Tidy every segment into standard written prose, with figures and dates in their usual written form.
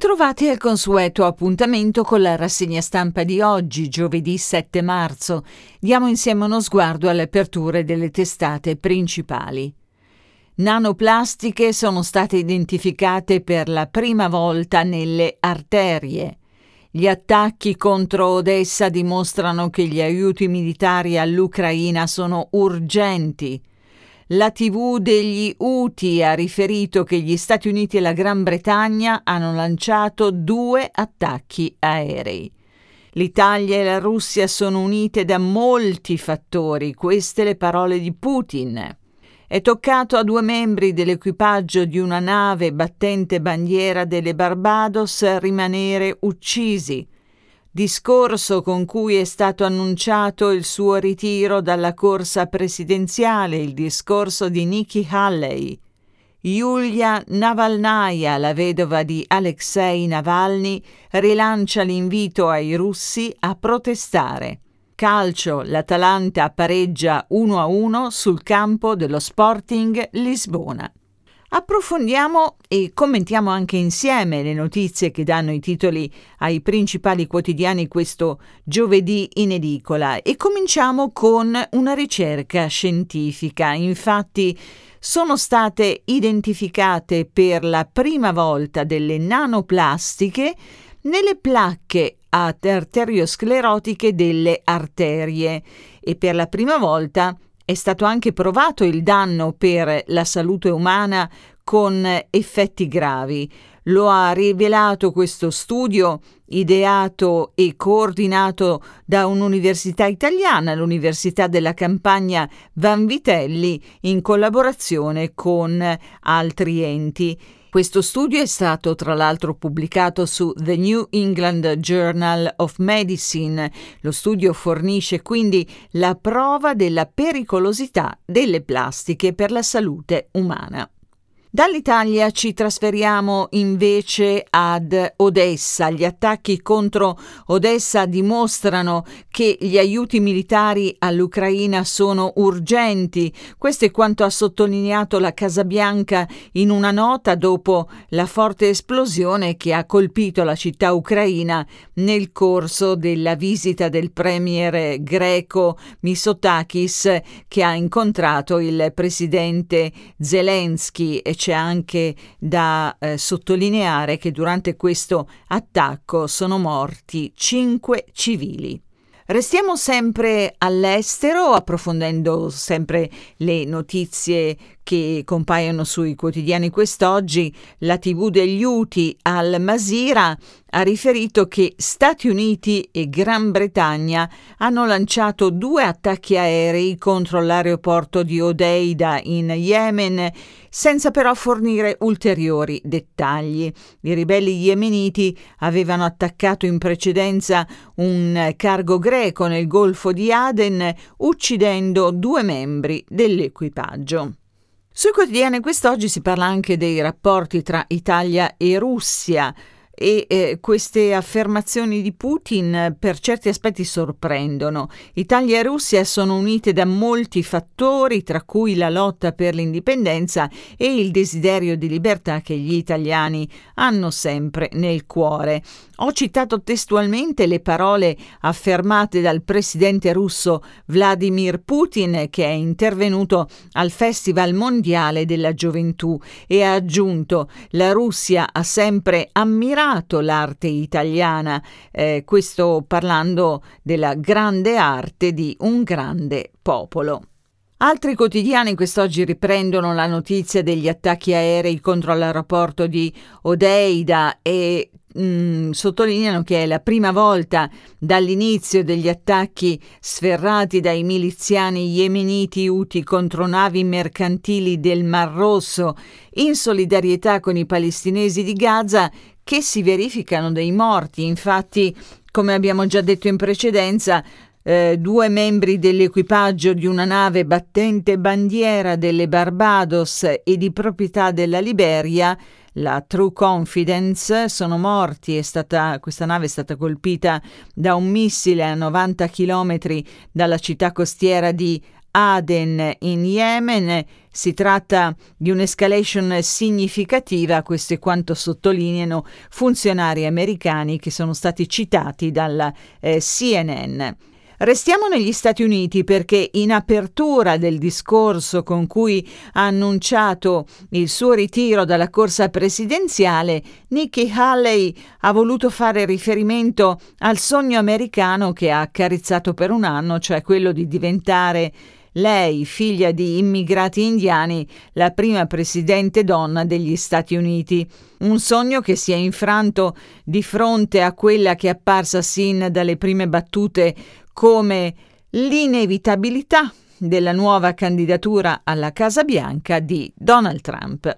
Bentrovati al consueto appuntamento con la rassegna stampa di oggi, giovedì 7 marzo. Diamo insieme uno sguardo alle aperture delle testate principali. Nanoplastiche sono state identificate per la prima volta nelle arterie. Gli attacchi contro Odessa dimostrano che gli aiuti militari all'Ucraina sono urgenti. La TV degli Houthi ha riferito che gli Stati Uniti e la Gran Bretagna hanno lanciato 2 attacchi aerei. L'Italia e la Russia sono unite da molti fattori, queste le parole di Putin. È toccato a 2 membri dell'equipaggio di una nave battente bandiera delle Barbados rimanere uccisi. Discorso con cui è stato annunciato il suo ritiro dalla corsa presidenziale, il discorso di Nikki Haley. Yulia Navalnaya, la vedova di Alexei Navalny, rilancia l'invito ai russi a protestare. Calcio, l'Atalanta pareggia 1-1 sul campo dello Sporting Lisbona. Approfondiamo e commentiamo anche insieme le notizie che danno i titoli ai principali quotidiani questo giovedì in edicola e cominciamo con una ricerca scientifica. Infatti sono state identificate per la prima volta delle nanoplastiche nelle placche arteriosclerotiche delle arterie e per la prima volta è stato anche provato il danno per la salute umana con effetti gravi. Lo ha rivelato questo studio ideato e coordinato da un'università italiana, l'Università della Campania Vanvitelli, in collaborazione con altri enti. Questo studio è stato tra l'altro pubblicato su The New England Journal of Medicine. Lo studio fornisce quindi la prova della pericolosità delle plastiche per la salute umana. Dall'Italia ci trasferiamo invece ad Odessa. Gli attacchi contro Odessa dimostrano che gli aiuti militari all'Ucraina sono urgenti. Questo è quanto ha sottolineato la Casa Bianca in una nota dopo la forte esplosione che ha colpito la città ucraina nel corso della visita del premier greco Mitsotakis, che ha incontrato il presidente Zelensky. E c'è anche da sottolineare che durante questo attacco sono morti 5 civili. Restiamo sempre all'estero, approfondendo sempre le notizie che compaiono sui quotidiani quest'oggi. La TV degli Houthi Al Masirah ha riferito che Stati Uniti e Gran Bretagna hanno lanciato 2 attacchi aerei contro l'aeroporto di Hodeida in Yemen, senza però fornire ulteriori dettagli. I ribelli yemeniti avevano attaccato in precedenza un cargo greco nel Golfo di Aden, uccidendo 2 membri dell'equipaggio. Sui quotidiani quest'oggi si parla anche dei rapporti tra Italia e Russia e queste affermazioni di Putin per certi aspetti sorprendono. Italia e Russia sono unite da molti fattori, tra cui la lotta per l'indipendenza e il desiderio di libertà che gli italiani hanno sempre nel cuore. Ho citato testualmente le parole affermate dal presidente russo Vladimir Putin, che è intervenuto al Festival Mondiale della Gioventù, e ha aggiunto: la Russia ha sempre ammirato l'arte italiana, questo parlando della grande arte di un grande popolo. Altri quotidiani quest'oggi riprendono la notizia degli attacchi aerei contro l'aeroporto di Hodeida e sottolineano che è la prima volta dall'inizio degli attacchi sferrati dai miliziani yemeniti Houthi contro navi mercantili del Mar Rosso in solidarietà con i palestinesi di Gaza che si verificano dei morti. Infatti, come abbiamo già detto in precedenza, 2 membri dell'equipaggio di una nave battente bandiera delle Barbados e di proprietà della Liberia, la True Confidence, sono morti. Questa nave è stata colpita da un missile a 90 chilometri dalla città costiera di Aden in Yemen. Si tratta di un'escalation significativa, questo è quanto sottolineano funzionari americani che sono stati citati dalla CNN. Restiamo negli Stati Uniti perché in apertura del discorso con cui ha annunciato il suo ritiro dalla corsa presidenziale, Nikki Haley ha voluto fare riferimento al sogno americano che ha accarezzato per un anno, cioè quello di diventare lei, figlia di immigrati indiani, la prima presidente donna degli Stati Uniti. Un sogno che si è infranto di fronte a quella che è apparsa sin dalle prime battute come l'inevitabilità della nuova candidatura alla Casa Bianca di Donald Trump.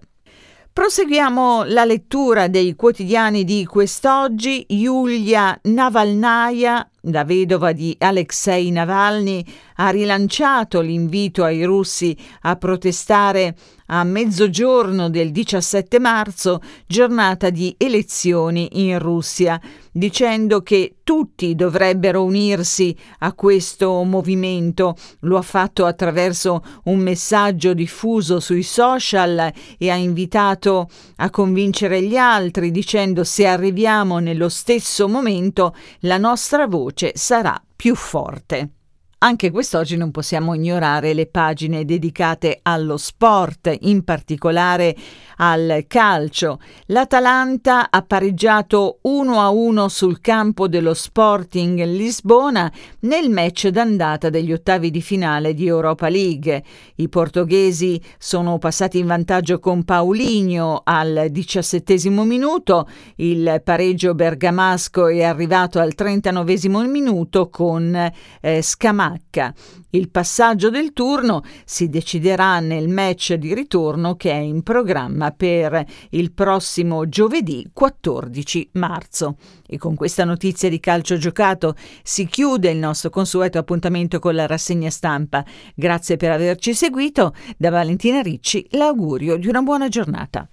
Proseguiamo la lettura dei quotidiani di quest'oggi. Yulia Navalnaya, la vedova di Alexei Navalny, ha rilanciato l'invito ai russi a protestare a mezzogiorno del 17 marzo, giornata di elezioni in Russia, dicendo che tutti dovrebbero unirsi a questo movimento. Lo ha fatto attraverso un messaggio diffuso sui social e ha invitato a convincere gli altri, dicendo: se arriviamo nello stesso momento, la nostra voce sarà più forte. Anche quest'oggi non possiamo ignorare le pagine dedicate allo sport, in particolare al calcio. L'Atalanta ha pareggiato 1-1 sul campo dello Sporting Lisbona nel match d'andata degli ottavi di finale di Europa League. I portoghesi sono passati in vantaggio con Paulinho al 17° minuto, il pareggio bergamasco è arrivato al 39° minuto con Scamacca. Il passaggio del turno si deciderà nel match di ritorno che è in programma per il prossimo giovedì 14 marzo. E con questa notizia di calcio giocato si chiude il nostro consueto appuntamento con la rassegna stampa. Grazie per averci seguito. Da Valentina Ricci l'augurio di una buona giornata.